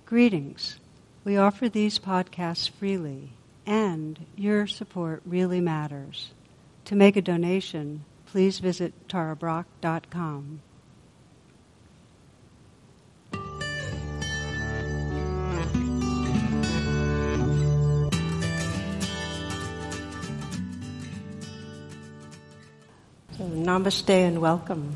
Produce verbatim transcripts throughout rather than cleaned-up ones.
Greetings. We offer these podcasts freely, and your support really matters. To make a donation, please visit tara brach dot com. So, namaste and welcome.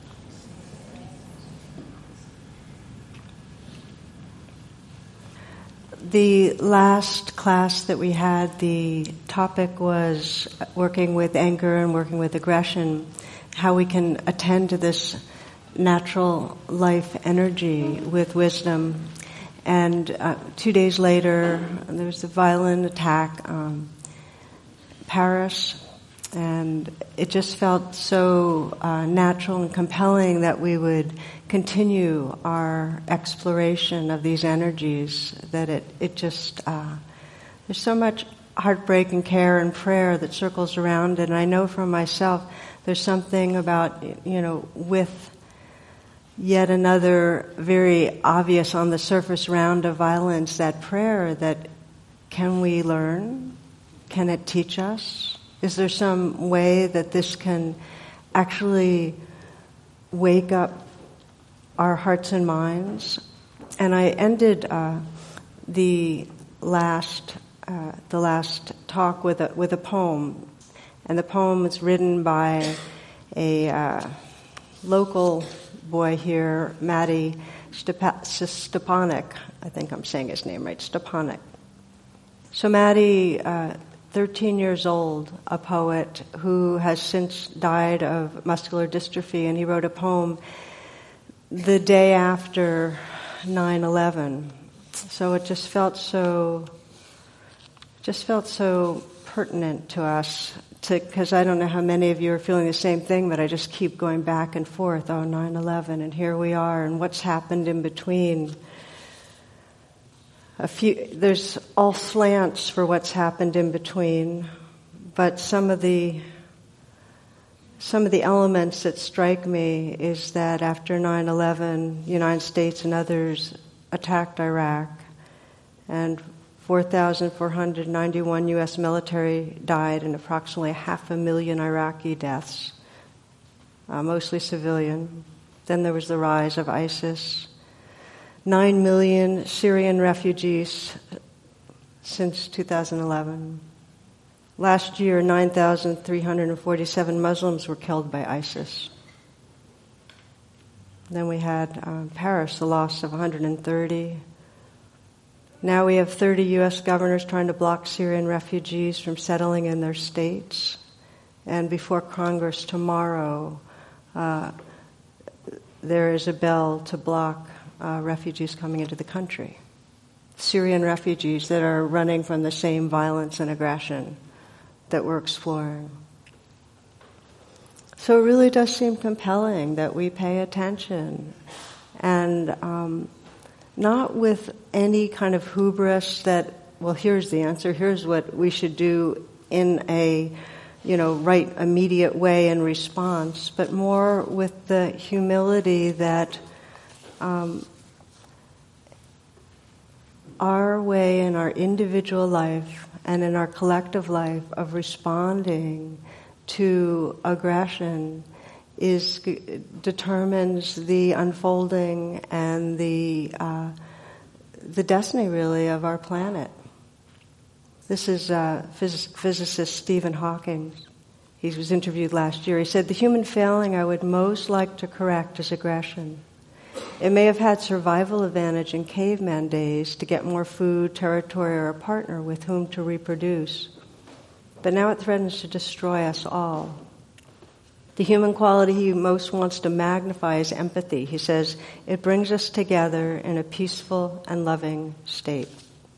The last class that we had, the topic was working with anger and working with aggression, how we can attend to this natural life energy with wisdom. And uh, two days later, there was a violent attack on Paris, and it just felt so uh, natural and compelling that we would continue our exploration of these energies, that it, it just, uh, there's so much heartbreak and care and prayer that circles around it. And I know for myself, there's something about, you know, with yet another very obvious on the surface round of violence, that prayer, that can we learn? Can it teach us? Is there some way that this can actually wake up our hearts and minds? And I ended uh, the last uh, the last talk with a with a poem, and the poem was written by a uh, local boy here, Matty Stepa- Stepanek. I think I'm saying his name right, Stepanek. So Matty, uh, thirteen years old, a poet who has since died of muscular dystrophy, and he wrote a poem the day after nine eleven. So it just felt so, just felt so pertinent to us, because I don't know how many of you are feeling the same thing, but I just keep going back and forth. Oh, nine eleven, and here we are, and what's happened in between. A few, there's all slants for what's happened in between, but some of the some of the elements that strike me is that after nine eleven, the United States and others attacked Iraq, and four thousand four hundred ninety-one U S military died, and approximately half a million Iraqi deaths, uh, mostly civilian. Then there was the rise of ISIS. Nine million Syrian refugees since two thousand eleven. Last year, nine thousand three hundred forty-seven Muslims were killed by ISIS. Then we had uh, Paris, the loss of one hundred thirty. Now we have thirty U S governors trying to block Syrian refugees from settling in their states. And before Congress tomorrow, uh, there is a bill to block Uh, refugees coming into the country. Syrian refugees that are running from the same violence and aggression that we're exploring. So it really does seem compelling that we pay attention, and um, not with any kind of hubris that, well, here's the answer, here's what we should do in a, you know, right immediate way in response, but more with the humility that Um, our way in our individual life and in our collective life of responding to aggression is determines the unfolding and the uh, the destiny, really, of our planet. This is uh, phys- physicist Stephen Hawking. He was interviewed last year. He said, "The human failing I would most like to correct is aggression. It may have had survival advantage in caveman days to get more food, territory, or a partner with whom to reproduce. But now it threatens to destroy us all. The human quality he most wants to magnify is empathy. He says, it brings us together in a peaceful and loving state."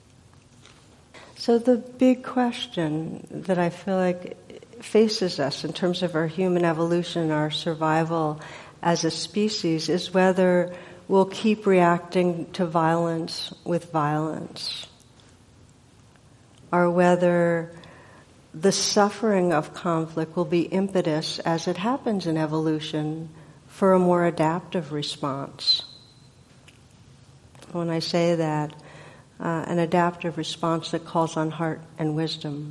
So the big question that I feel like faces us in terms of our human evolution, our survival as a species, is whether we'll keep reacting to violence with violence, or whether the suffering of conflict will be impetus, as it happens in evolution, for a more adaptive response. careful when I say that, uh, an adaptive response that calls on heart and wisdom.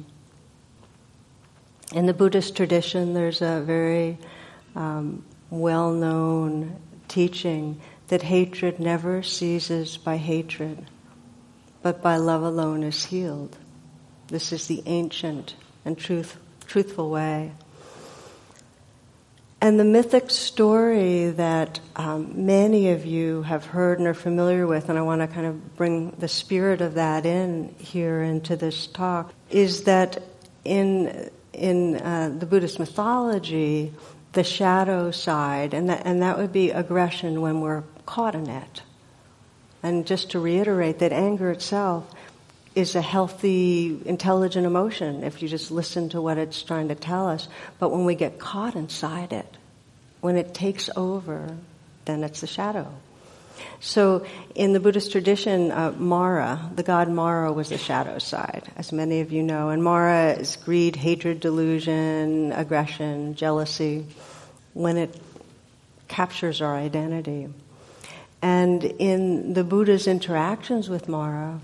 In the Buddhist tradition, there's a very um, well-known teaching that hatred never ceases by hatred, but by love alone is healed. This is the ancient and truth, truthful way. And the mythic story that um, many of you have heard and are familiar with, and I want to kind of bring the spirit of that in here into this talk, is that in in uh, the Buddhist mythology, the shadow side, and that, and that would be aggression when we're caught in it. And just to reiterate that anger itself is a healthy, intelligent emotion if you just listen to what it's trying to tell us. But when we get caught inside it, when it takes over, then it's the shadow. So in the Buddhist tradition, uh, Mara, the god Mara, was the shadow side, as many of you know. And Mara is greed, hatred, delusion, aggression, jealousy, when it captures our identity. And in the Buddha's interactions with Mara,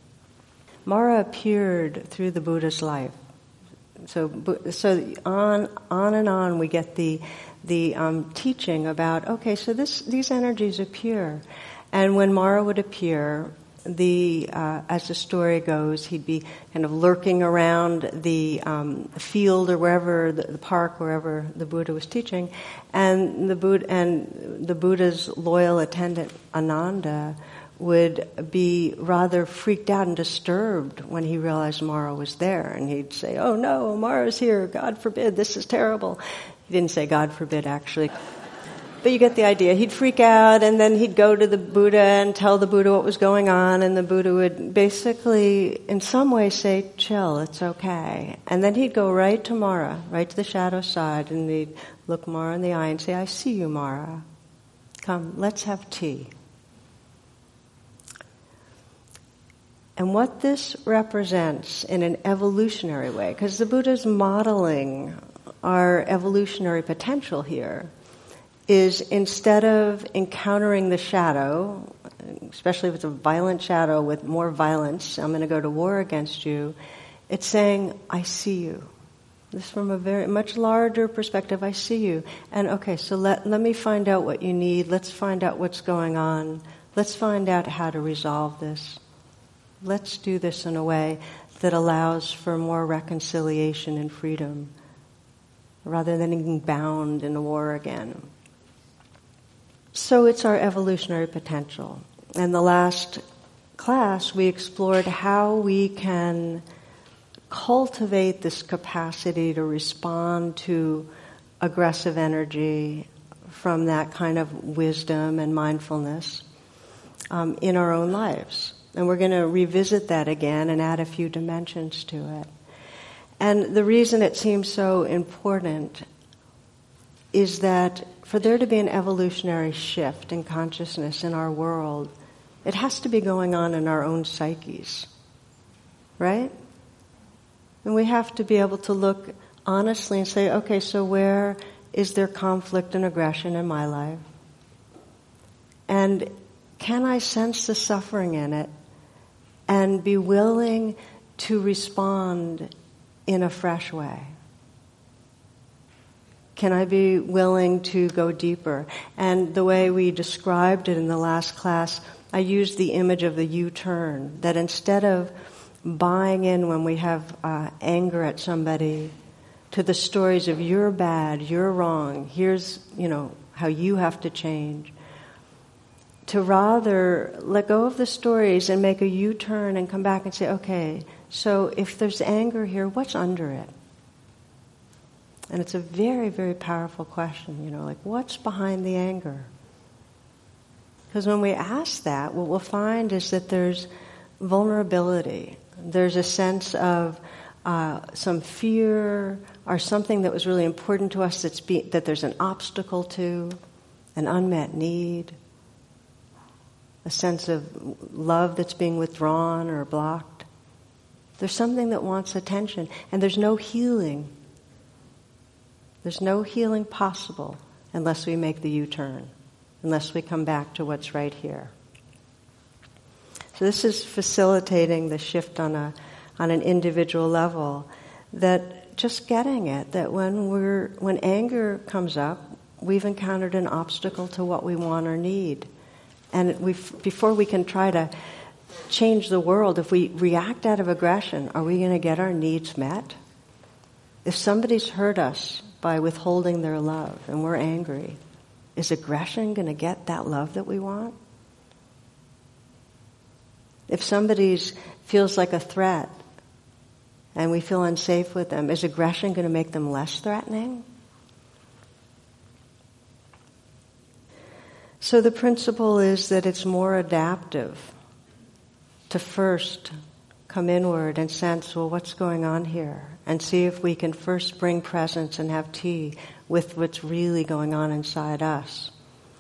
Mara appeared through the Buddha's life. So, so on, on and on, we get the the um, teaching about okay, so this these energies appear, and when Mara would appear, the uh, as the story goes, he'd be kind of lurking around the um, field or wherever the, the park, wherever the Buddha was teaching, and the Buddha and the Buddha's loyal attendant Ananda would be rather freaked out and disturbed when he realized Mara was there. And he'd say, oh no, Mara's here, God forbid, this is terrible. He didn't say God forbid, actually. But you get the idea. He'd freak out, and then he'd go to the Buddha and tell the Buddha what was going on, and the Buddha would basically, in some way, say, chill, it's okay. And then he'd go right to Mara, right to the shadow side, and he'd look Mara in the eye and say, I see you, Mara. Come, let's have tea. And what this represents in an evolutionary way, because the Buddha's modeling our evolutionary potential here, is instead of encountering the shadow, especially if it's a violent shadow with more violence, I'm going to go to war against you, it's saying, I see you. This is from a very much larger perspective, I see you. And okay, so let, let me find out what you need. Let's find out what's going on. Let's find out how to resolve this. Let's do this in a way that allows for more reconciliation and freedom, rather than being bound in a war again. So it's our evolutionary potential. And the last class, we explored how we can cultivate this capacity to respond to aggressive energy from that kind of wisdom and mindfulness um, in our own lives. And we're going to revisit that again and add a few dimensions to it. And the reason it seems so important is that for there to be an evolutionary shift in consciousness in our world, it has to be going on in our own psyches, right? And we have to be able to look honestly and say, okay, so where is there conflict and aggression in my life? And can I sense the suffering in it and be willing to respond in a fresh way? Can I be willing to go deeper? And the way we described it in the last class, I used the image of the U-turn, that instead of buying in when we have uh, anger at somebody to the stories of you're bad, you're wrong, here's, you know, how you have to change, to rather let go of the stories and make a U-turn and come back and say, okay, so if there's anger here, what's under it? And it's a very, very powerful question, you know, like what's behind the anger? Because when we ask that, what we'll find is that there's vulnerability. There's a sense of uh, some fear or something that was really important to us that's be, that there's an obstacle to, an unmet need, a sense of love that's being withdrawn or blocked. There's something that wants attention, and there's no healing. There's no healing possible unless we make the U-turn, unless we come back to what's right here. So this is facilitating the shift on a on an individual level, that just getting it, that when we're when anger comes up, we've encountered an obstacle to what we want or need. And we before we can try to change the world, if we react out of aggression, are we going to get our needs met? If somebody's hurt us by withholding their love and we're angry, is aggression going to get that love that we want? If somebody feels like a threat and we feel unsafe with them, is aggression going to make them less threatening? So the principle is that it's more adaptive to first come inward and sense, well, what's going on here? And see if we can first bring presence and have tea with what's really going on inside us.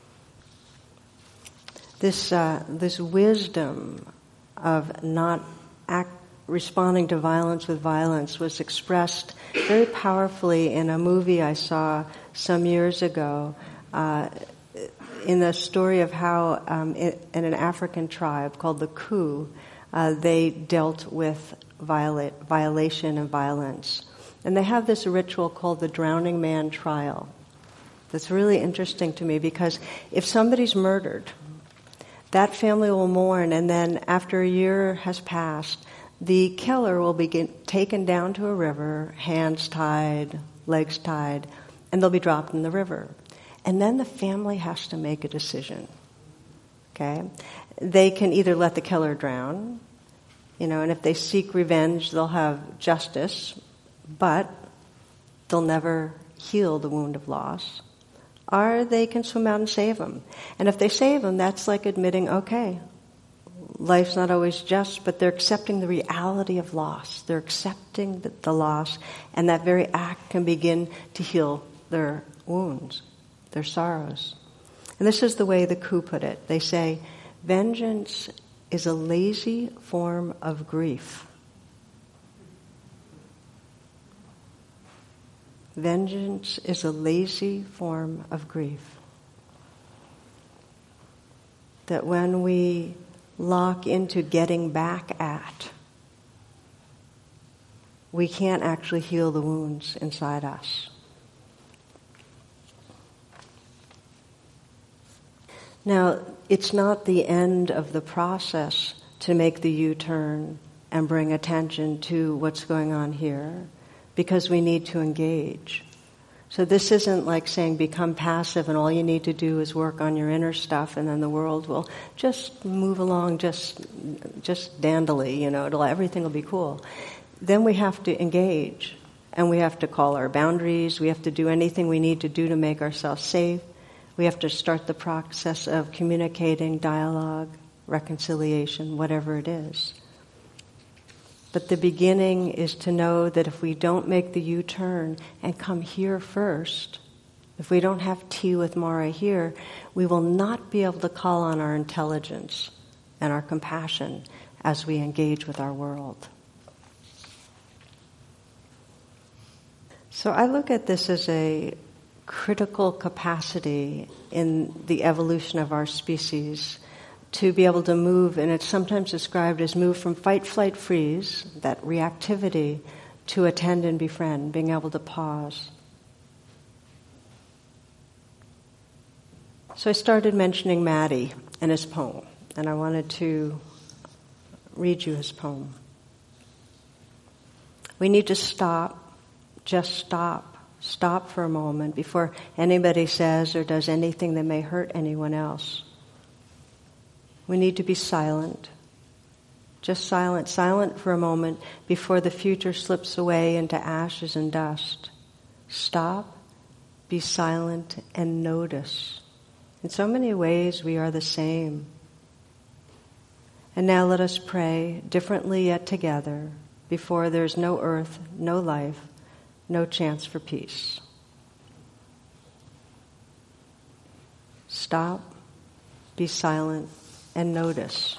This uh, this wisdom of not act, responding to violence with violence was expressed very powerfully in a movie I saw some years ago, uh, in the story of how um, in, in an African tribe called the Ku, uh, they dealt with viola- violation and violence. And they have this ritual called the Drowning Man Trial. That's really interesting to me, because if somebody's murdered, that family will mourn, and then after a year has passed, the killer will be get, taken down to a river, hands tied, legs tied, and they'll be dropped in the river. And then the family has to make a decision. Okay? They can either let the killer drown, you know, and if they seek revenge, they'll have justice, but they'll never heal the wound of loss. Or they can swim out and save them. And if they save them, that's like admitting, okay, life's not always just, but they're accepting the reality of loss. They're accepting the, the loss, and that very act can begin to heal their wounds, their sorrows. And this is the way the Ku put it. They say, vengeance is a lazy form of grief. Vengeance is a lazy form of grief. That when we lock into getting back at, we can't actually heal the wounds inside us. Now, it's not the end of the process to make the U-turn and bring attention to what's going on here, because we need to engage. So this isn't like saying become passive and all you need to do is work on your inner stuff and then the world will just move along just just dandily, you know, it'll, everything will be cool. Then we have to engage, and we have to call our boundaries, we have to do anything we need to do to make ourselves safe. We have to start the process of communicating, dialogue, reconciliation, whatever it is. But the beginning is to know that if we don't make the U-turn and come here first, if we don't have tea with Mara here, we will not be able to call on our intelligence and our compassion as we engage with our world. So I look at this as a critical capacity in the evolution of our species to be able to move, and it's sometimes described as move from fight, flight, freeze, that reactivity, to attend and befriend, being able to pause. So I started mentioning Maddie and his poem, and I wanted to read you his poem. We need to stop, just stop, stop for a moment before anybody says or does anything that may hurt anyone else. We need to be silent, just silent, silent for a moment before the future slips away into ashes and dust. Stop, be silent, and notice. In so many ways, we are the same. And now let us pray, differently yet together, before there's no earth, no life, no chance for peace. Stop, be silent, and notice.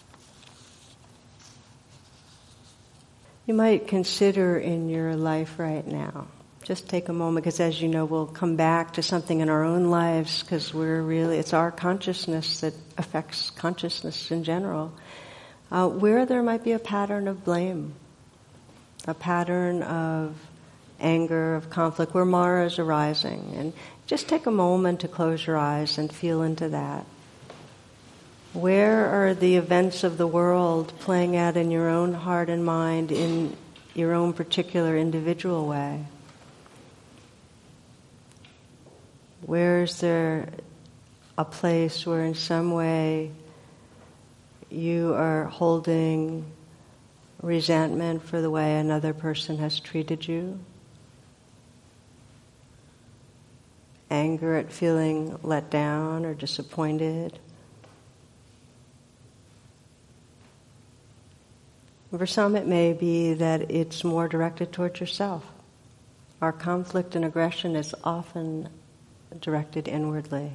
You might consider in your life right now, just take a moment, because as you know, we'll come back to something in our own lives, because we're really, it's our consciousness that affects consciousness in general. uh, where there might be a pattern of blame, a pattern of anger, of conflict, where Mara is arising. And just take a moment to close your eyes and feel into that. Where are the events of the world playing out in your own heart and mind in your own particular individual way? Where is there a place where in some way you are holding resentment for the way another person has treated you? Anger at feeling let down or disappointed? For some it may be that it's more directed towards yourself. Our conflict and aggression is often directed inwardly.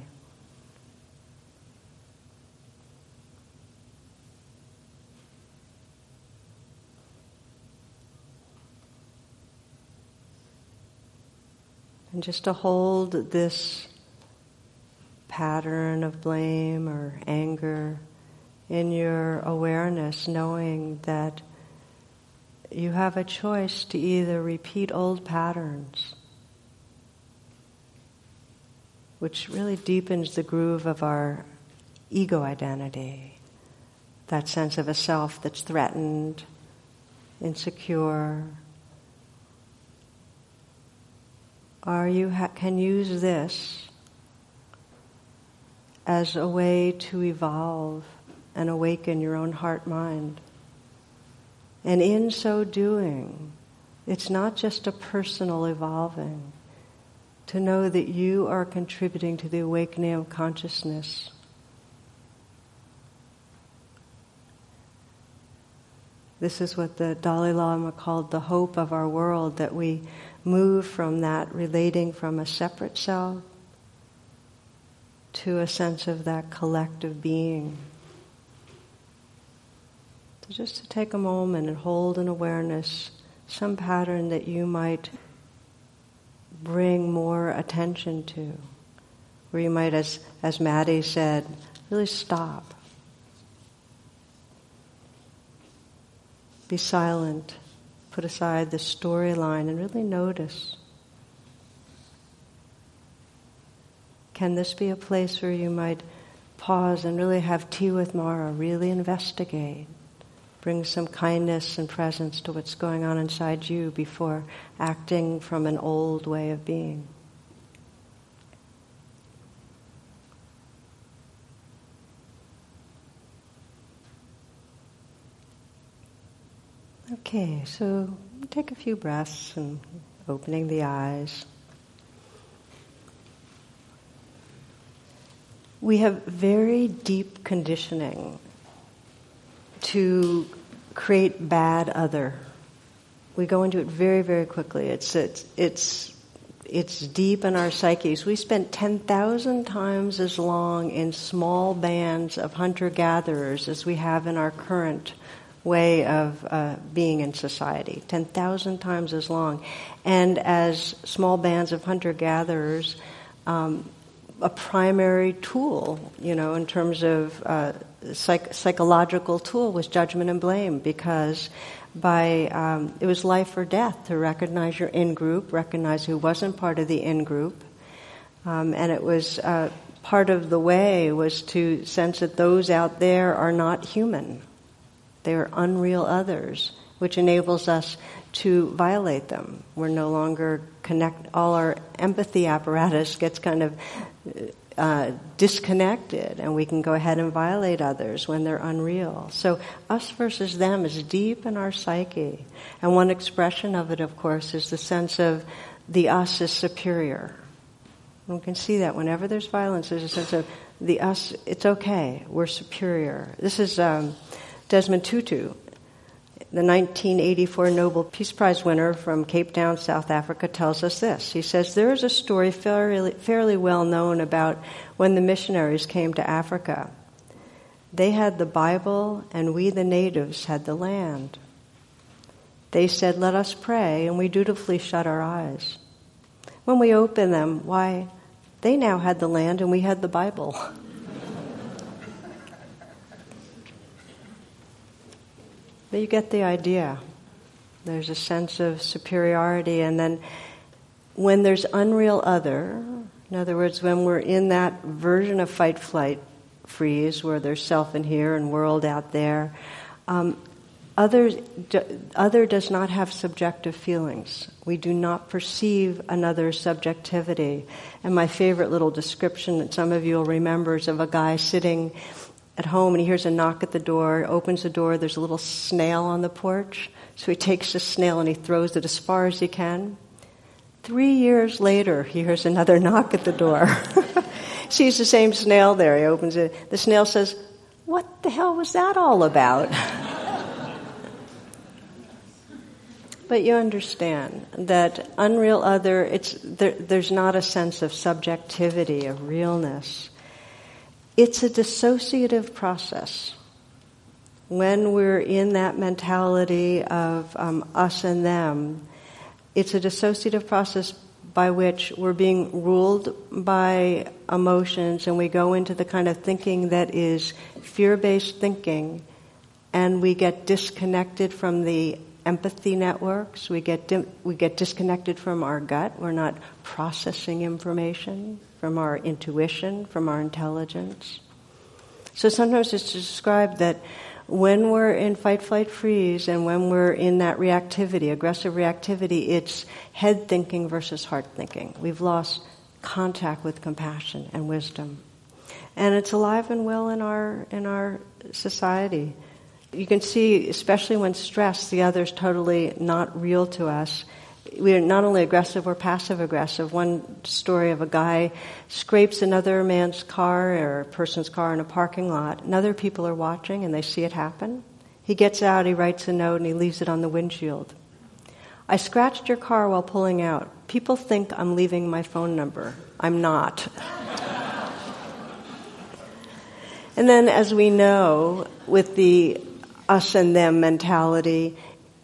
And just to hold this pattern of blame or anger in your awareness, knowing that you have a choice to either repeat old patterns, which really deepens the groove of our ego identity, that sense of a self that's threatened, insecure, or you ha- can use this as a way to evolve and awaken your own heart-mind. And in so doing, it's not just a personal evolving, to know that you are contributing to the awakening of consciousness. This is what the Dalai Lama called the hope of our world, that we move from that relating from a separate self to a sense of that collective being. So just to take a moment and hold in awareness some pattern that you might bring more attention to, where you might, as, as Maddie said, really stop. Be silent. Put aside the storyline and really notice. Can this be a place where you might pause and really have tea with Mara, really investigate, bring some kindness and presence to what's going on inside you before acting from an old way of being? Okay, so take a few breaths and opening the eyes. We have very deep conditioning to create bad other. We go into it very, very quickly. It's it's it's it's deep in our psyches. We spent ten thousand times as long in small bands of hunter-gatherers as we have in our current way of uh, being in society. ten thousand times as long. And as small bands of hunter-gatherers, um, a primary tool, you know, in terms of uh, psych- psychological tool was judgment and blame, because by um, it was life or death to recognize your in-group, recognize who wasn't part of the in-group, um, and it was uh, part of the way was to sense that those out there are not human. They are unreal others, which enables us to violate them. We're no longer connect. All our empathy apparatus gets kind of uh, disconnected, and we can go ahead and violate others when they're unreal. So us versus them is deep in our psyche. And one expression of it, of course, is the sense of the us is superior. And we can see that whenever there's violence, there's a sense of the us, it's okay, we're superior. This is um, Desmond Tutu, the nineteen eighty-four Nobel Peace Prize winner from Cape Town, South Africa, tells us this. He says, there is a story fairly, fairly well known about when the missionaries came to Africa. They had the Bible and we, the natives, had the land. They said, let us pray, and we dutifully shut our eyes. When we opened them, why, they now had the land and we had the Bible. But you get the idea. There's a sense of superiority, and then when there's unreal other, in other words, when we're in that version of fight, flight, freeze, where there's self in here and world out there, um, other, d- other does not have subjective feelings. We do not perceive another's subjectivity. And my favorite little description that some of you will remember is of a guy sitting at home and he hears a knock at the door, opens the door, there's a little snail on the porch. So he takes the snail and he throws it as far as he can. Three years later, he hears another knock at the door. Sees the same snail there. He opens it. The snail says, "What the hell was that all about?" But you understand that unreal other, it's there, there's not a sense of subjectivity, of realness. It's a dissociative process. When we're in that mentality of um, us and them, it's a dissociative process by which we're being ruled by emotions, and we go into the kind of thinking that is fear-based thinking, and we get disconnected from the empathy networks. We get di- we get disconnected from our gut. We're not processing information from our intuition, from our intelligence. So sometimes it's described that when we're in fight, flight, freeze, and when we're in that reactivity, aggressive reactivity, it's head thinking versus heart thinking. We've lost contact with compassion and wisdom. And it's alive and well in our in our society. You can see, especially when stressed, the other's totally not real to us. We're not only aggressive, we're passive-aggressive. One story of a guy scrapes another man's car or a person's car in a parking lot, and other people are watching and they see it happen. He gets out, he writes a note, and he leaves it on the windshield. "I scratched your car while pulling out. People think I'm leaving my phone number. I'm not." And then, as we know, with the us and them mentality,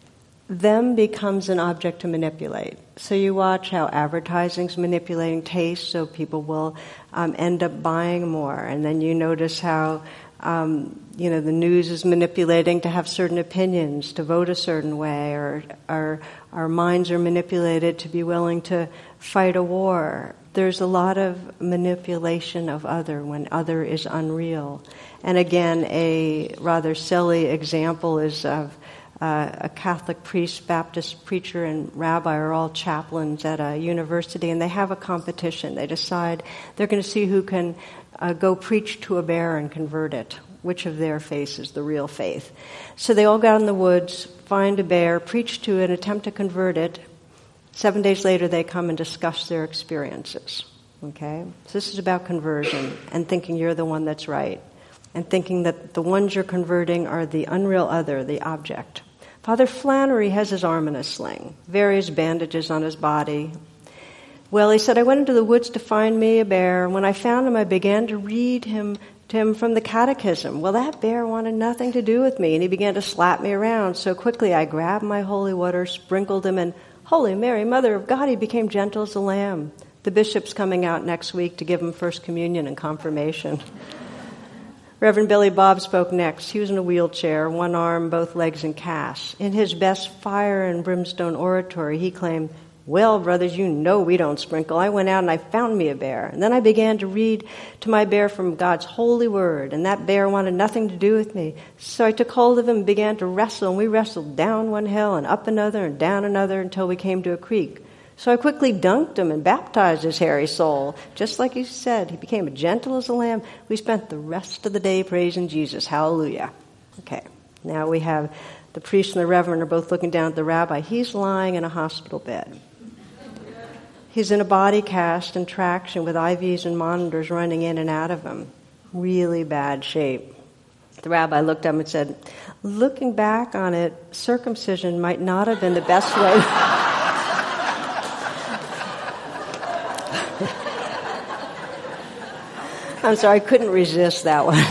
them becomes an object to manipulate. So you watch how advertising's manipulating taste, so people will um, end up buying more. And then you notice how, um, you know, the news is manipulating to have certain opinions, to vote a certain way, or our, our minds are manipulated to be willing to fight a war. There's a lot of manipulation of other when other is unreal. And again, a rather silly example is of Uh, a Catholic priest, Baptist preacher, and rabbi are all chaplains at a university, and they have a competition. They decide they're going to see who can uh, go preach to a bear and convert it, which of their faith is the real faith. So they all go out in the woods, find a bear, preach to it, attempt to convert it. Seven days later, they come and discuss their experiences. Okay? So this is about conversion and thinking you're the one that's right, and thinking that the ones you're converting are the unreal other, the object. Father Flannery has his arm in a sling, various bandages on his body. Well, he said, "I went into the woods to find me a bear. When I found him, I began to read him to him from the catechism. Well, that bear wanted nothing to do with me, and he began to slap me around. So quickly I grabbed my holy water, sprinkled him, and Holy Mary, Mother of God, he became gentle as a lamb. The bishop's coming out next week to give him First Communion and confirmation." Reverend Billy Bob spoke next. He was in a wheelchair, one arm, both legs in casts. In his best fire and brimstone oratory, he claimed, "Well, brothers, you know we don't sprinkle. I went out and I found me a bear. And then I began to read to my bear from God's holy word, and that bear wanted nothing to do with me. So I took hold of him and began to wrestle, and we wrestled down one hill and up another and down another until we came to a creek. So I quickly dunked him and baptized his hairy soul. Just like he said, he became as gentle as a lamb. We spent the rest of the day praising Jesus. Hallelujah." Okay, now we have the priest and the reverend are both looking down at the rabbi. He's lying in a hospital bed. He's in a body cast and traction with I Vs and monitors running in and out of him. Really bad shape. The rabbi looked at him and said, "Looking back on it, circumcision might not have been the best way." I'm sorry, I couldn't resist that one.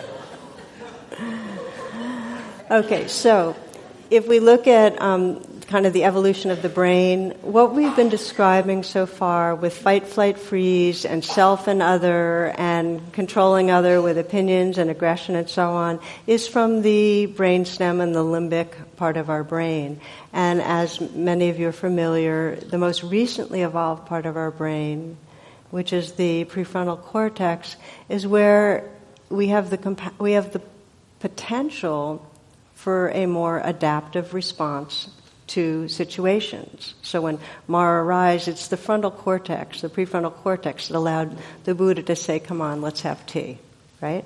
Okay, so if we look at um, kind of the evolution of the brain. What we've been describing so far with fight, flight, freeze, and self and other, and controlling other with opinions and aggression and so on, is from the brainstem and the limbic part of our brain. And as many of you are familiar, the most recently evolved part of our brain, which is the prefrontal cortex, is where we have the compa- we have the potential for a more adaptive response to situations. So when Mara arrives, it's the frontal cortex, the prefrontal cortex, that allowed the Buddha to say, come on, let's have tea, right?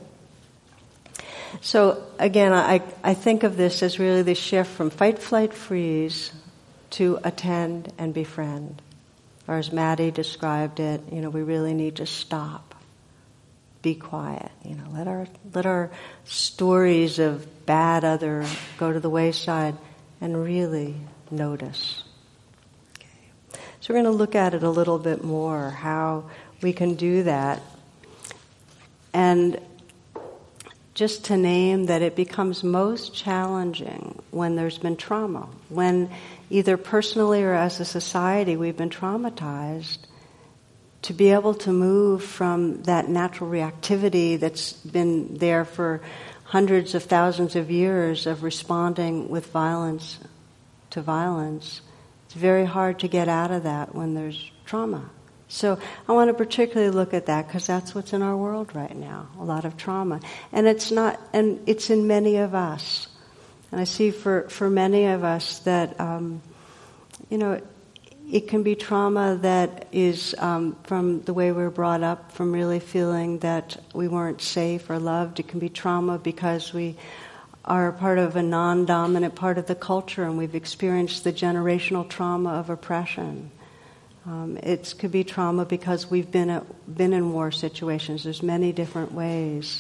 So again, I, I think of this as really the shift from fight, flight, freeze to attend and befriend. Or as Maddie described it, you know, we really need to stop. Be quiet, you know, let our let our stories of bad other go to the wayside and really notice. Okay. So we're going to look at it a little bit more, how we can do that. And just to name that it becomes most challenging when there's been trauma, when either personally or as a society we've been traumatized, to be able to move from that natural reactivity that's been there for hundreds of thousands of years of responding with violence to violence. It's very hard to get out of that when there's trauma. So I want to particularly look at that because that's what's in our world right now, a lot of trauma. And it's not, and it's in many of us. And I see for, for many of us that, um, you know, it can be trauma that is um, from the way we were brought up, from really feeling that we weren't safe or loved. It can be trauma because we are part of a non-dominant part of the culture and we've experienced the generational trauma of oppression. Um, it could be trauma because we've been at, been in war situations. There's many different ways.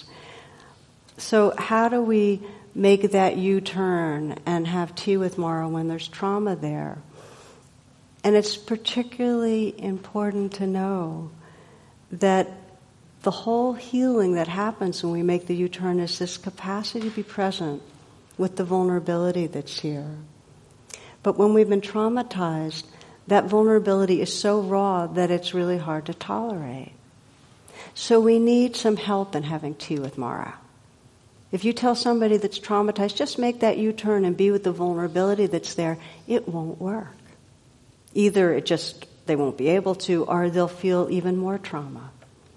So how do we make that U-turn and have tea with Mara when there's trauma there? And it's particularly important to know that the whole healing that happens when we make the U-turn is this capacity to be present with the vulnerability that's here. But when we've been traumatized, that vulnerability is so raw that it's really hard to tolerate. So we need some help in having tea with Mara. If you tell somebody that's traumatized, just make that U-turn and be with the vulnerability that's there, it won't work. Either it just, they won't be able to, or they'll feel even more trauma.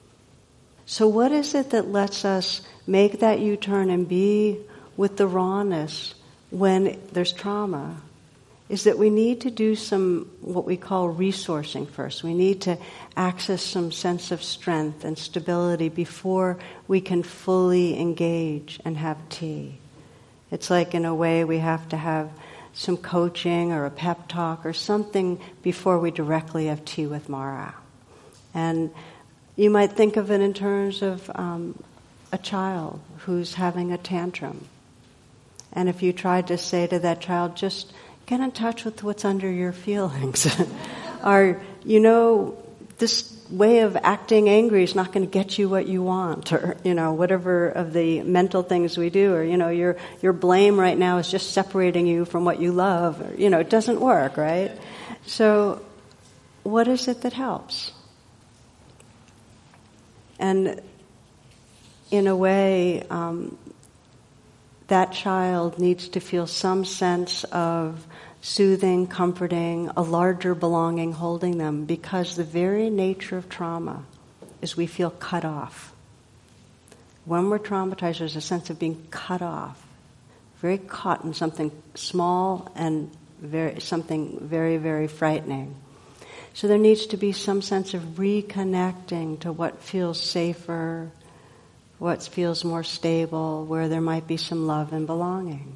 So what is it that lets us make that U-turn and be with the rawness when there's trauma? Is that we need to do some, what we call resourcing first. We need to access some sense of strength and stability before we can fully engage and have tea. It's like, in a way, we have to have some coaching or a pep talk or something before we directly have tea with Mara. And you might think of it in terms of um, a child who's having a tantrum. And if you tried to say to that child, just get in touch with what's under your feelings. Or, you know, this way of acting angry is not going to get you what you want, or, you know, whatever of the mental things we do, or, you know, your your blame right now is just separating you from what you love, or, you know, it doesn't work, right? So what is it that helps? And in a way, um, that child needs to feel some sense of soothing, comforting, a larger belonging holding them, because the very nature of trauma is we feel cut off. When we're traumatized, there's a sense of being cut off, very caught in something small and very something very, very frightening. So there needs to be some sense of reconnecting to what feels safer, what feels more stable, where there might be some love and belonging.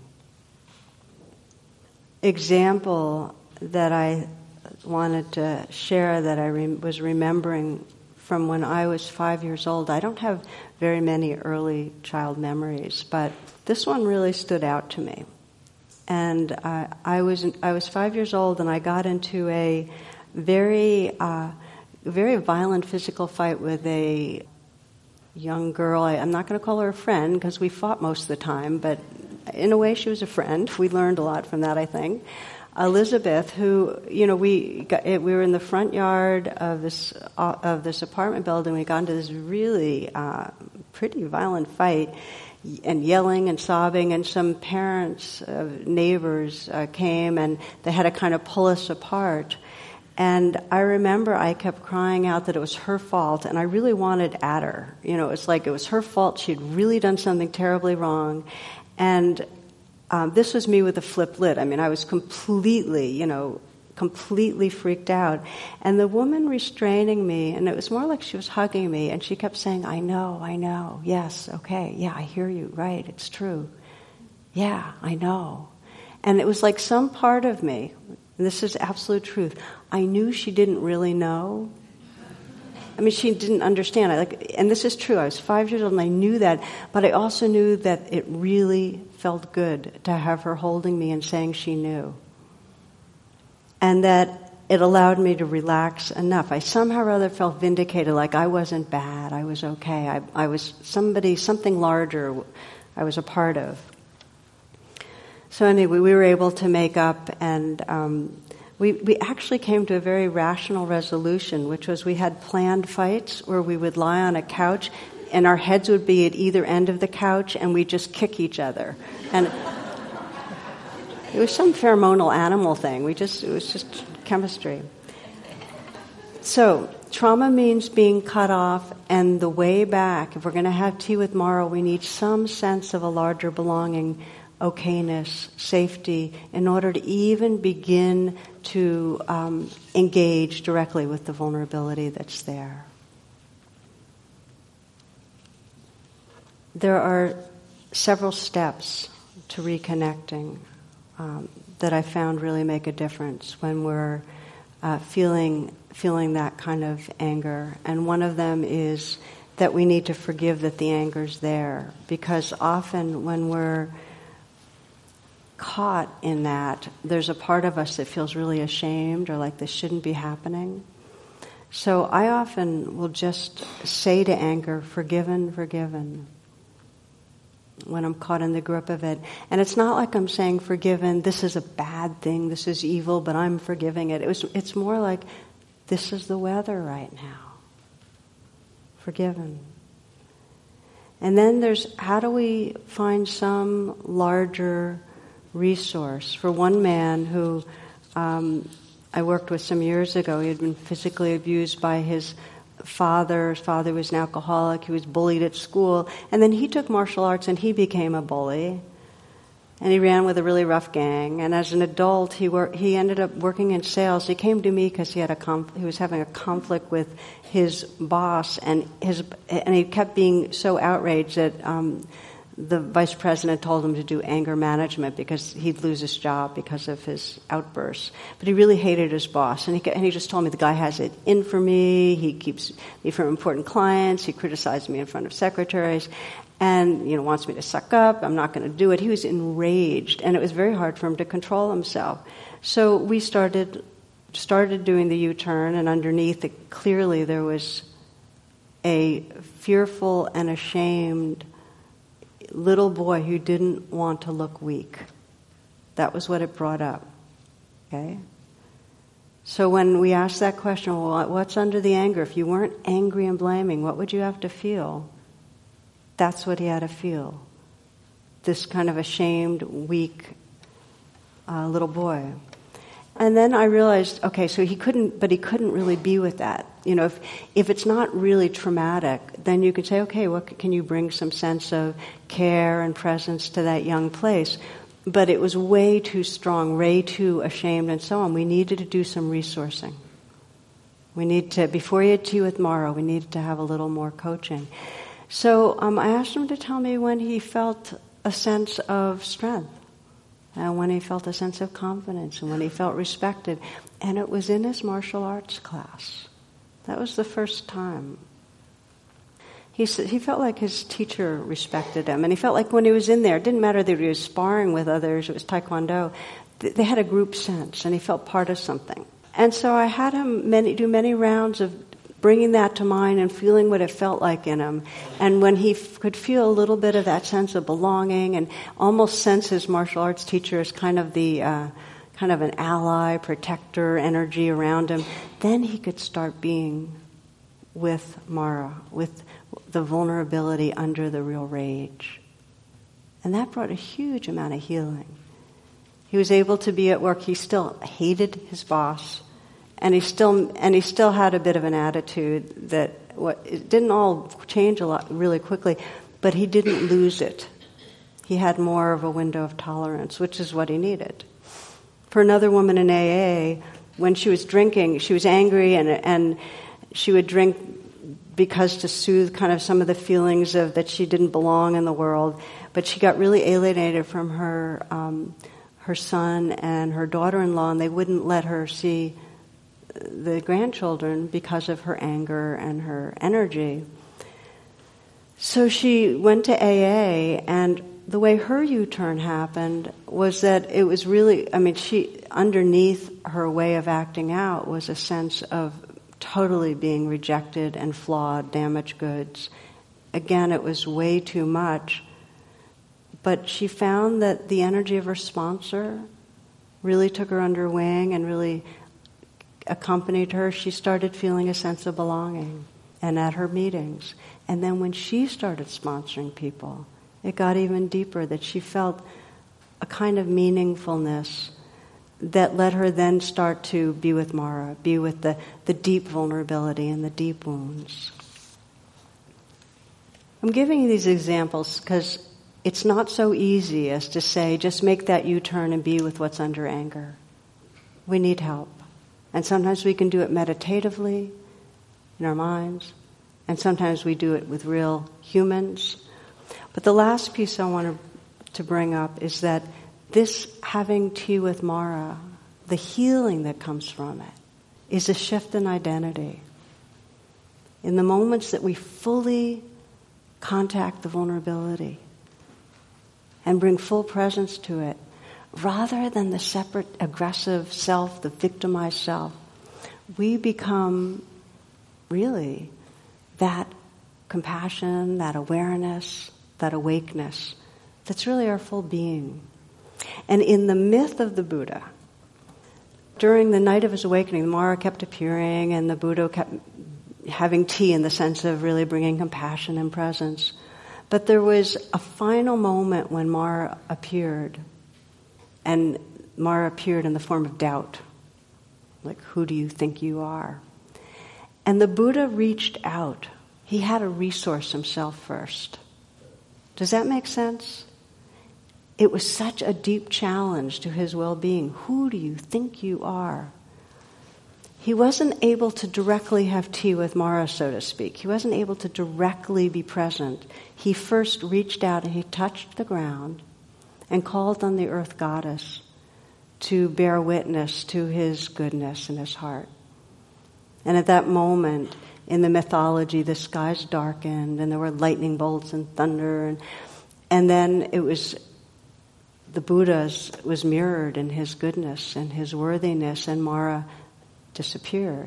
Example that I wanted to share that I re- was remembering from when I was five years old. I don't have very many early child memories, but this one really stood out to me. And uh, I was I was five years old, and I got into a very uh, very violent physical fight with a young girl. I, I'm not going to call her a friend because we fought most of the time, but in a way she was a friend. We learned a lot from that, I think. Elizabeth, who, you know, we got, we were in the front yard of this uh, of this apartment building. We got into this really uh, pretty violent fight, and yelling and sobbing. And some parents, uh, neighbors, uh, came, and they had to kind of pull us apart. And I remember I kept crying out that it was her fault, and I really wanted at her. You know, it's like it was her fault. She'd really done something terribly wrong, and. Um, this was me with a flip lid. I mean, I was completely, you know, completely freaked out. And the woman restraining me, and it was more like she was hugging me, and she kept saying, I know, I know, yes, okay, yeah, I hear you, right, it's true. Yeah, I know. And it was like some part of me, and this is absolute truth, I knew she didn't really know. I mean, she didn't understand. I, like, and this is true. I was five years old, and I knew that. But I also knew that it really felt good to have her holding me and saying she knew. And that it allowed me to relax enough. I somehow or other felt vindicated, like I wasn't bad. I was okay. I, I was somebody, something larger I was a part of. So anyway, we were able to make up, and um, we, we actually came to a very rational resolution, which was we had planned fights where we would lie on a couch and our heads would be at either end of the couch and we'd just kick each other. And it was some pheromonal animal thing. We just, it was just chemistry. So, trauma means being cut off, and the way back, if we're going to have tea with Mara, we need some sense of a larger belonging, okayness, safety, in order to even begin to um, engage directly with the vulnerability that's there. There are several steps to reconnecting um, that I found really make a difference when we're uh, feeling feeling that kind of anger. And one of them is that we need to forgive that the anger's there, because often when we're caught in that, there's a part of us that feels really ashamed or like this shouldn't be happening. So I often will just say to anger, forgiven, forgiven, when I'm caught in the grip of it. And it's not like I'm saying forgiven, this is a bad thing, this is evil, but I'm forgiving it. It was, it's more like, this is the weather right now. Forgiven. And then there's, how do we find some larger resource? For one man who um, I worked with some years ago, he had been physically abused by his father. His father was an alcoholic. He was bullied at school. And then he took martial arts and he became a bully. And he ran with a really rough gang. And as an adult, he wor- he ended up working in sales. He came to me because he had a conf- he was having a conflict with his boss, and his and he kept being so outraged that um, the vice president told him to do anger management because he'd lose his job because of his outbursts. But he really hated his boss, and he and he just told me, the guy has it in for me. He keeps me from important clients. He criticized me in front of secretaries. And, you know, wants me to suck up. I'm not going to do it. He was enraged, and it was very hard for him to control himself. So we started started doing the U-turn, and underneath it, clearly there was a fearful and ashamed little boy who didn't want to look weak. That was what it brought up. Okay? So when we asked that question, well, what's under the anger? If you weren't angry and blaming, what would you have to feel? That's what he had to feel. This kind of ashamed, weak uh, little boy. And then I realized, okay, so he couldn't, but he couldn't really be with that. You know, if if it's not really traumatic, then you could say, okay, what can you bring some sense of care and presence to that young place? But it was way too strong, way too ashamed, and so on. We needed to do some resourcing. We need to, before he had tea with Mara, we needed to have a little more coaching. So um, I asked him to tell me when he felt a sense of strength, and when he felt a sense of confidence, and when he felt respected. And it was in his martial arts class. That was the first time. He said he felt like his teacher respected him, and he felt like when he was in there, it didn't matter that he was sparring with others, it was Taekwondo, they had a group sense, and he felt part of something. And so I had him many, do many rounds of bringing that to mind and feeling what it felt like in him. And when he f- could feel a little bit of that sense of belonging and almost sense his martial arts teacher as kind of the uh, kind of an ally, protector energy around him, then he could start being with Mara, with the vulnerability under the real rage. And that brought a huge amount of healing. He was able to be at work. He still hated his boss, and he still and he still had a bit of an attitude that what it didn't all change a lot really quickly, but he didn't lose it. He had more of a window of tolerance, which is what he needed. For another woman in A A, when she was drinking, she was angry, and and she would drink because to soothe kind of some of the feelings of that she didn't belong in the world. But she got really alienated from her um, her son and her daughter-in-law, and they wouldn't let her see the grandchildren because of her anger and her energy. So she went to A A, and the way her U-turn happened was that it was really, I mean, she, underneath her way of acting out was a sense of totally being rejected and flawed, damaged goods. Again, it was way too much. But she found that the energy of her sponsor really took her under wing and really accompanied her. She started feeling a sense of belonging, and at her meetings. And then when she started sponsoring people, it got even deeper, that she felt a kind of meaningfulness that let her then start to be with Mara, be with the, the deep vulnerability and the deep wounds. I'm giving you these examples because it's not so easy as to say, just make that U-turn and be with what's under anger. We need help. And sometimes we can do it meditatively in our minds, and sometimes we do it with real humans. But the last piece I want to, to bring up is that this having tea with Mara, the healing that comes from it, is a shift in identity. In the moments that we fully contact the vulnerability and bring full presence to it, rather than the separate aggressive self, the victimized self, we become really that compassion, that awareness, that awakeness. That's really our full being. And in the myth of the Buddha, during the night of his awakening, Mara kept appearing, and the Buddha kept having tea in the sense of really bringing compassion and presence. But there was a final moment when Mara appeared, and Mara appeared in the form of doubt. Like, who do you think you are? And the Buddha reached out. He had to resource himself first. Does that make sense? It was such a deep challenge to his well-being. Who do you think you are? He wasn't able to directly have tea with Mara, so to speak. He wasn't able to directly be present. He first reached out and he touched the ground and called on the earth goddess to bear witness to his goodness in his heart. And at that moment, in the mythology, the skies darkened and there were lightning bolts and thunder, and and then it was the Buddha's was mirrored in his goodness and his worthiness, and Mara disappeared.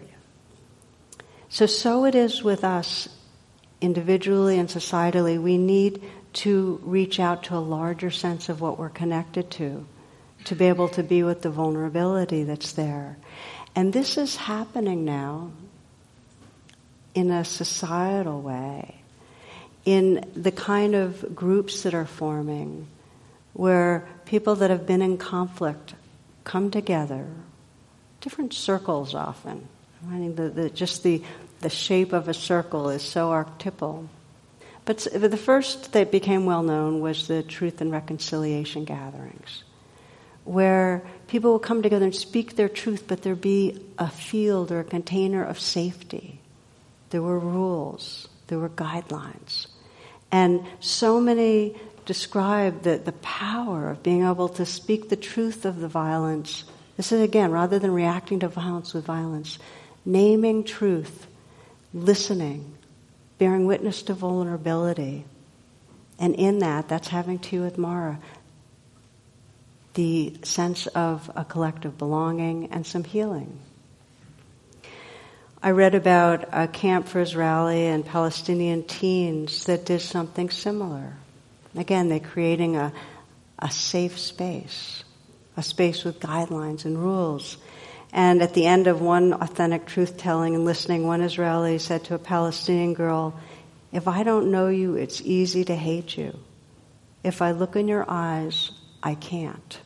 So, so it is with us individually and societally. We need to reach out to a larger sense of what we're connected to, to be able to be with the vulnerability that's there. And this is happening now in a societal way, in the kind of groups that are forming, where people that have been in conflict come together, different circles often. I mean, the, the, just the, the shape of a circle is so archetypal. But the first that became well known was the Truth and Reconciliation gatherings, where people will come together and speak their truth, but there be a field or a container of safety. There were rules, there were guidelines. And so many describe the, the power of being able to speak the truth of the violence. This is, again, rather than reacting to violence with violence, naming truth, listening, bearing witness to vulnerability. And in that, that's having tea with Mara, the sense of a collective belonging and some healing. I read about a camp for Israeli and Palestinian teens that did something similar. Again, they're creating a, a safe space a space with guidelines and rules. And at the end of one authentic truth-telling and listening, one Israeli said to a Palestinian girl, "If I don't know you, it's easy to hate you. If I look in your eyes, I can't."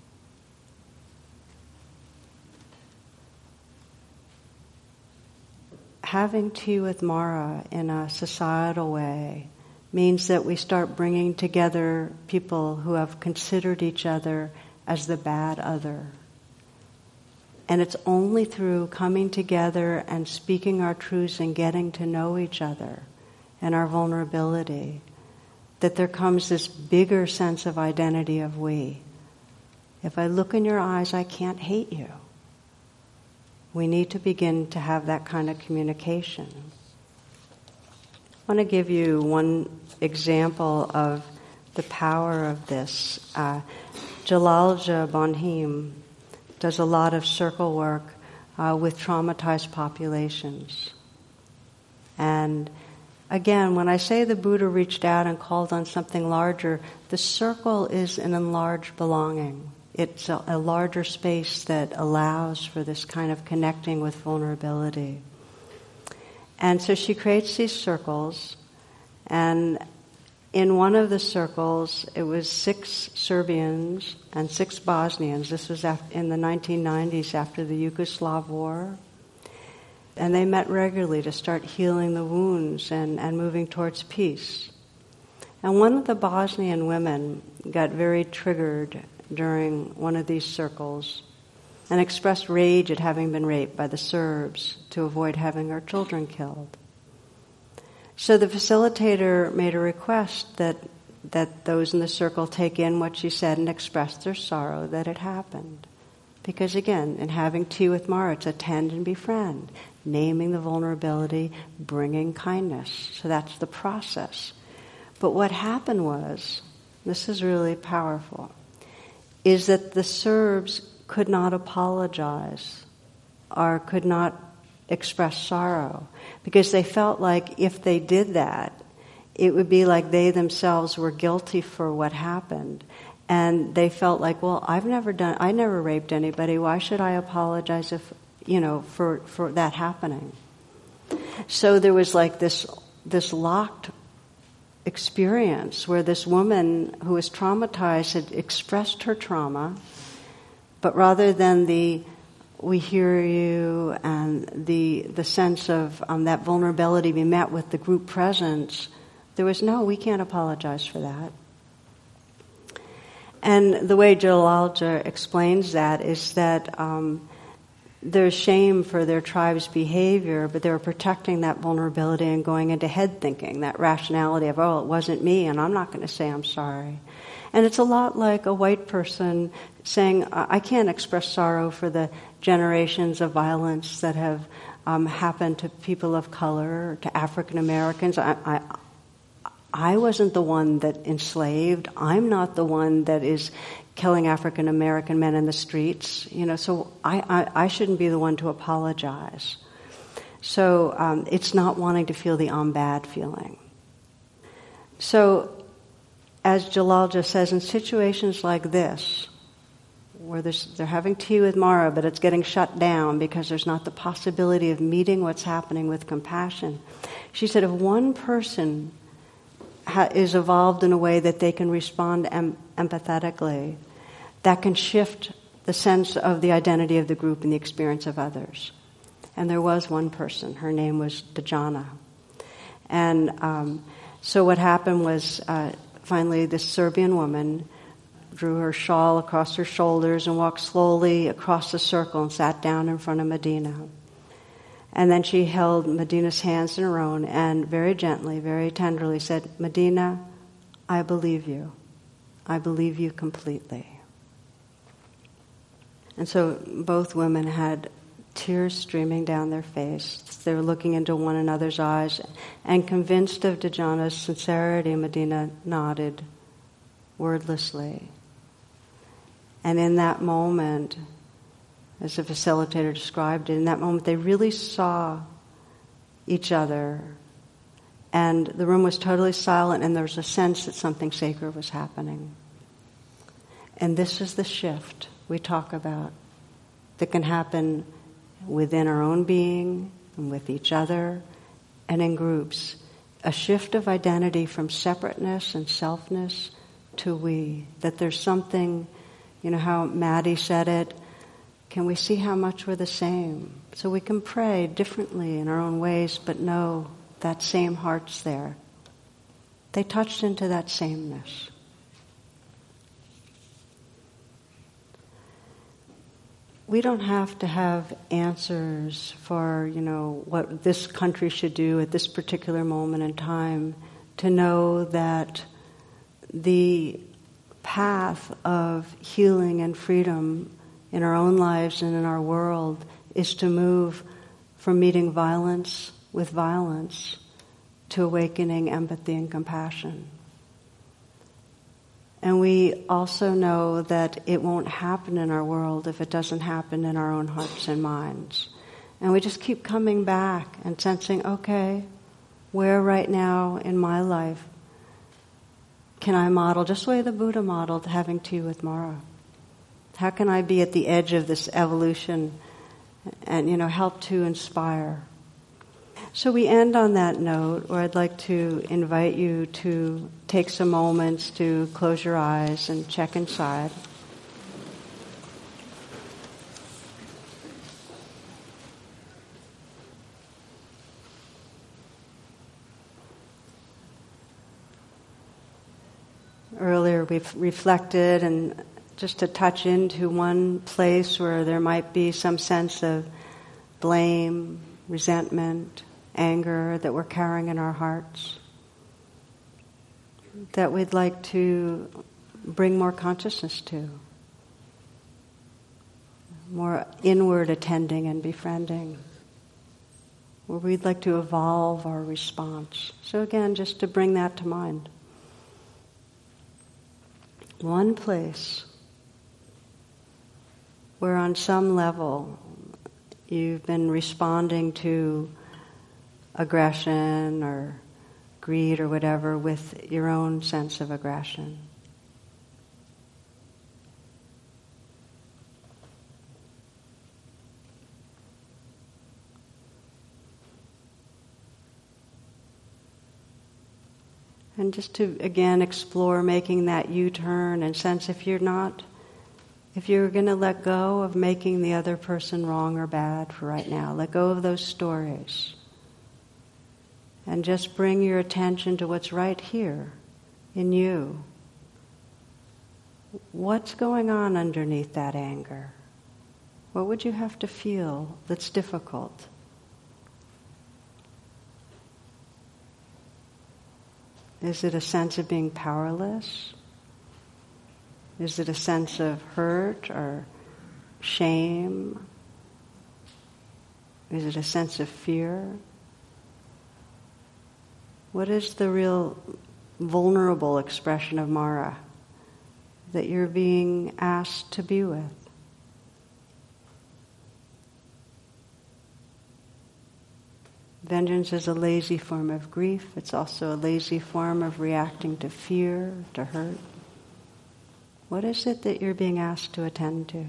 Having tea with Mara in a societal way means that we start bringing together people who have considered each other as the bad other. And it's only through coming together and speaking our truths and getting to know each other and our vulnerability that there comes this bigger sense of identity of we. If I look in your eyes, I can't hate you. We need to begin to have that kind of communication. I want to give you one example of the power of this. Uh, Jalalja Bonhim does a lot of circle work uh, with traumatized populations. And again, when I say the Buddha reached out and called on something larger, the circle is an enlarged belonging. It's a, a larger space that allows for this kind of connecting with vulnerability. And so she creates these circles, and in one of the circles, it was six Serbians and six Bosnians. This was in the nineteen nineties after the Yugoslav war. And they met regularly to start healing the wounds and, and moving towards peace. And one of the Bosnian women got very triggered during one of these circles and expressed rage at having been raped by the Serbs to avoid having her children killed. So the facilitator made a request that that those in the circle take in what she said and express their sorrow that it happened. Because again, in having tea with Mara, it's attend and befriend, naming the vulnerability, bringing kindness. So that's the process. But what happened was, this is really powerful, is that the Serbs could not apologize or could not express sorrow because they felt like if they did that, it would be like they themselves were guilty for what happened. And they felt like, well, I've never done, I never raped anybody. Why should I apologize if, you know, for, for that happening? So there was like this, this locked experience where this woman who was traumatized had expressed her trauma, but rather than the we hear you and the the sense of um, that vulnerability be met with the group presence, there was no, we can't apologize for that. And the way Jalalja explains that is that um, there's shame for their tribe's behavior, but they were protecting that vulnerability and going into head thinking, that rationality of, oh, it wasn't me, and I'm not going to say I'm sorry. And it's a lot like a white person saying, I can't express sorrow for the generations of violence that have um, happened to people of color, to African Americans. I, I, I wasn't the one that enslaved. I'm not the one that is killing African American men in the streets. You know, so I, I, I shouldn't be the one to apologize. So um, it's not wanting to feel the I'm bad feeling. So, as Jalalja says, in situations like this, where they're having tea with Mara, but it's getting shut down because there's not the possibility of meeting what's happening with compassion. She said, if one person ha- is evolved in a way that they can respond em- empathetically, that can shift the sense of the identity of the group and the experience of others. And there was one person. Her name was Dejana. And um, so what happened was, uh, finally, this Serbian woman drew her shawl across her shoulders and walked slowly across the circle and sat down in front of Medina. And then she held Medina's hands in her own and very gently, very tenderly said, Medina, I believe you. I believe you completely. And so both women had tears streaming down their face. They were looking into one another's eyes, and convinced of Dejana's sincerity, Medina nodded wordlessly. And in that moment, as the facilitator described it, in that moment they really saw each other, and the room was totally silent, and there was a sense that something sacred was happening. And this is the shift. we talk about that can happen within our own being and with each other and in groups. A shift of identity from separateness and selfness to we. That there's something, you know how Maddie said it, can we see how much we're the same? So we can pray differently in our own ways, but know that same heart's there. They touched into that sameness. We don't have to have answers for, you know, what this country should do at this particular moment in time to know that the path of healing and freedom in our own lives and in our world is to move from meeting violence with violence to awakening empathy and compassion. And we also know that it won't happen in our world if it doesn't happen in our own hearts and minds. And we just keep coming back and sensing, okay, where right now in my life can I model, just the way the Buddha modeled having tea with Mara? How can I be at the edge of this evolution and, you know, help to inspire? So we end on that note, where I'd like to invite you to take some moments to close your eyes and check inside. Earlier we've reflected and just to touch into one place where there might be some sense of blame, resentment, anger that we're carrying in our hearts, that we'd like to bring more consciousness to, more inward attending and befriending, where we'd like to evolve our response. So again, just to bring that to mind. One place where on some level you've been responding to aggression or greed or whatever with your own sense of aggression. And just to, again, explore making that U-turn and sense if you're not, if you're going to let go of making the other person wrong or bad for right now, let go of those stories. And just bring your attention to what's right here in you. What's going on underneath that anger? What would you have to feel that's difficult? Is it a sense of being powerless? Is it a sense of hurt or shame? Is it a sense of fear? What is the real vulnerable expression of Mara that you're being asked to be with? Vengeance is a lazy form of grief. It's also a lazy form of reacting to fear, to hurt. What is it that you're being asked to attend to?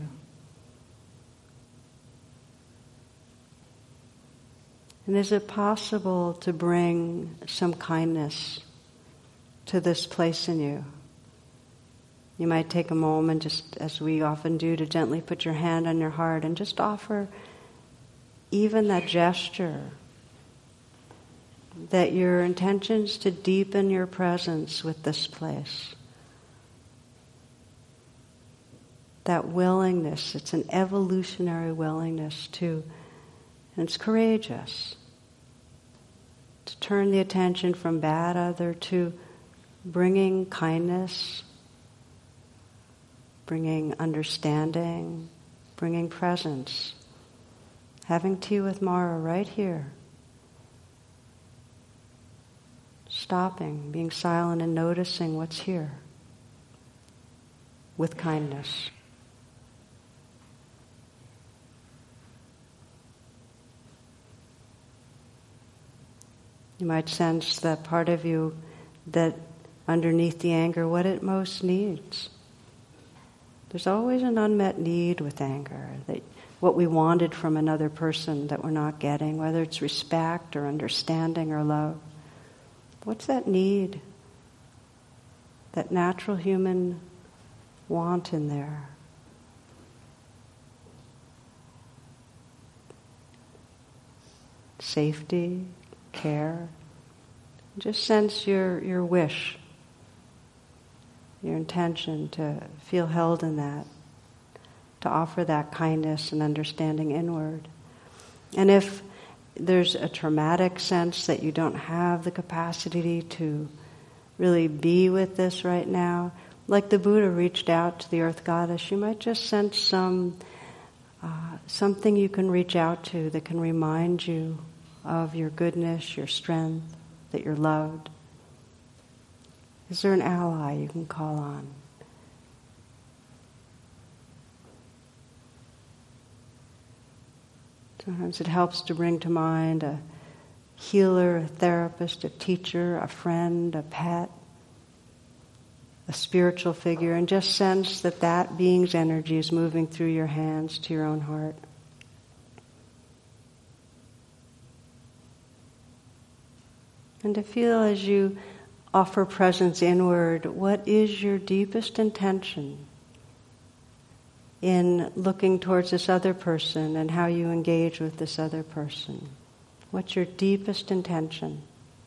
And is it possible to bring some kindness to this place in you? You might take a moment, just as we often do, to gently put your hand on your heart and just offer even that gesture, that your intentions to deepen your presence with this place. That willingness, it's an evolutionary willingness to, and it's courageous, to turn the attention from bad other to bringing kindness, bringing understanding, bringing presence. Having tea with Mara right here. Stopping, being silent and noticing what's here with kindness. You might sense that part of you that underneath the anger, what it most needs. There's always an unmet need with anger, that what we wanted from another person that we're not getting, whether it's respect or understanding or love. What's that need? That natural human want in there. Safety, care. Just sense your, your wish, your intention to feel held in that, to offer that kindness and understanding inward. And if there's a traumatic sense that you don't have the capacity to really be with this right now, like the Buddha reached out to the earth goddess, you might just sense some uh, something you can reach out to that can remind you of your goodness, your strength, that you're loved. Is there an ally you can call on? Sometimes it helps to bring to mind a healer, a therapist, a teacher, a friend, a pet, a spiritual figure, and just sense that that being's energy is moving through your hands to your own heart. And to feel as you offer presence inward, what is your deepest intention in looking towards this other person and how you engage with this other person? What's your deepest intention?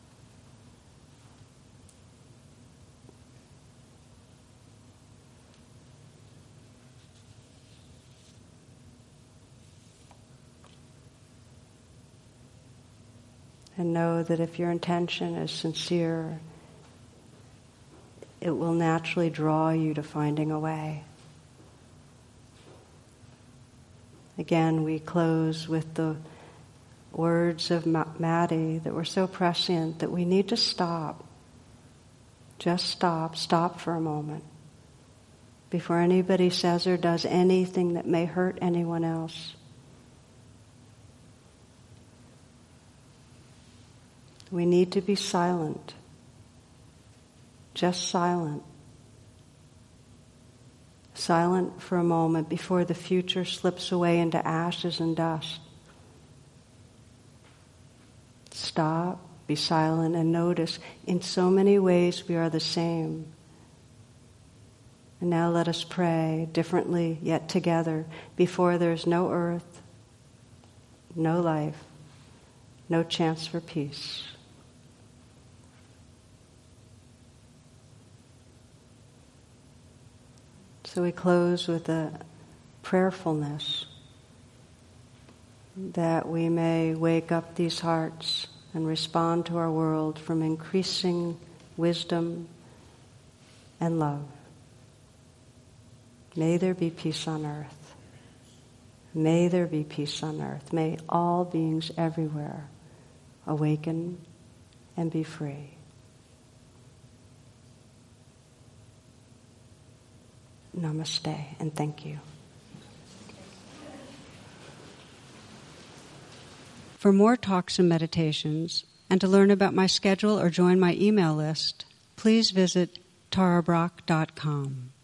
And know that if your intention is sincere, it will naturally draw you to finding a way. Again, we close with the words of Maddie that were so prescient that we need to stop. Just stop, stop for a moment before anybody says or does anything that may hurt anyone else. We need to be silent, just silent. Silent for a moment before the future slips away into ashes and dust. Stop, be silent, and notice in so many ways we are the same. And now let us pray differently yet together before there's no earth, no life, no chance for peace. So we close with a prayerfulness that we may wake up these hearts and respond to our world from increasing wisdom and love. May there be peace on earth. May there be peace on earth. May all beings everywhere awaken and be free. Namaste, and thank you. For more talks and meditations, and to learn about my schedule or join my email list, please visit tara brach dot com.